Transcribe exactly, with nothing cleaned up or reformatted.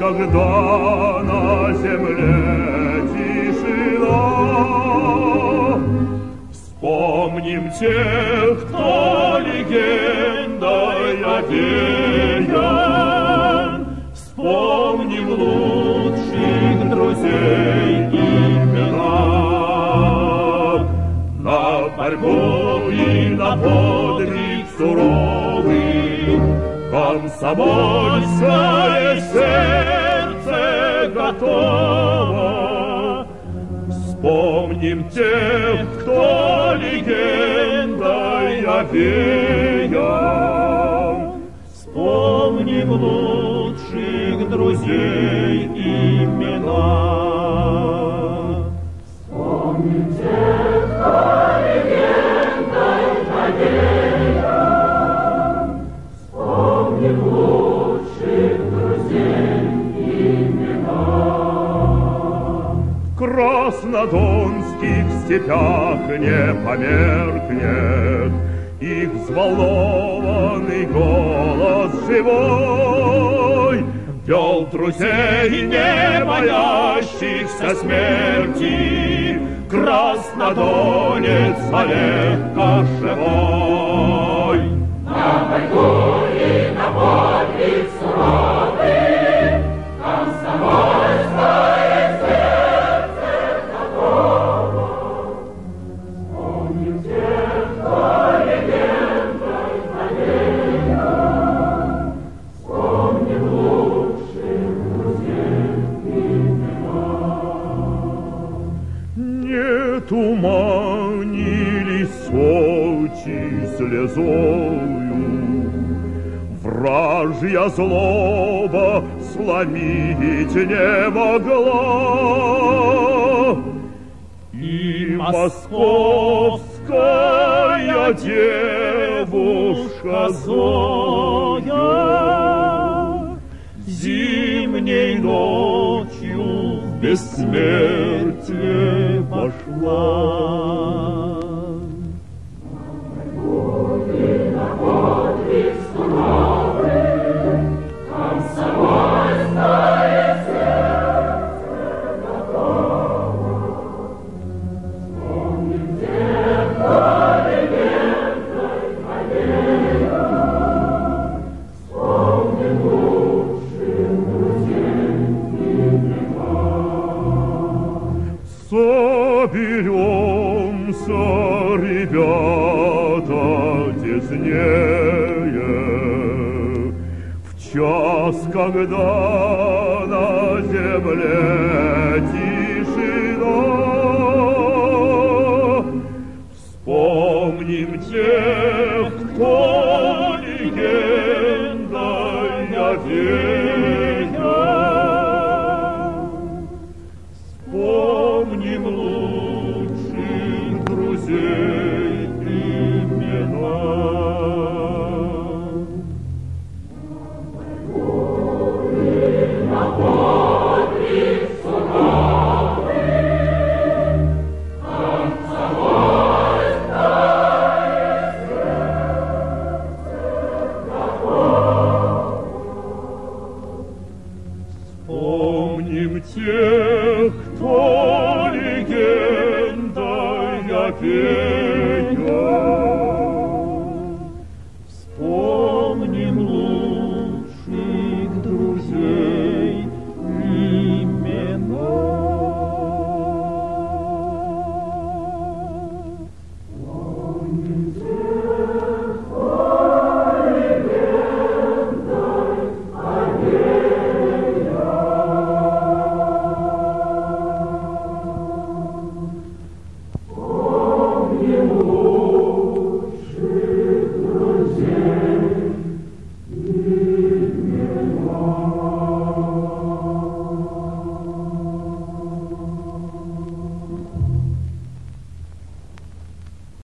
когда на земле тишина. Вспомним тех, кто легендой овеян, вспомним лучших друзей имена. На борьбу и на подвиг суровый комсомольское сердце готово. Вспомним тех, кто легендой овеян, вспомним лучших друзей имена. Вспомним тех, кто легендой овеян, вспомним лучших друзей имена. В краснодонских степях не померкнет их взволнованный голос живой, вел друзей, не боящихся смерти, краснодонец Олег Кошевой. На борьбу и на подвиг суровый комсомольское сердце готово. Вспомним тех, кто легендой овеян, вспомним лучших друзей имена. Не туманились очи слезою, вражья злоба сломить не могла. И московская девушка Зоя зимней ночью в бессмертие пошла. Комсомольское сердце готово. Вспомним тех, кто легендой овеян, вспомним лучших друзей имена. Соберемся, ребята, теснее, час, когда на земле тишина. Вспомним тех, кто легендой овеян.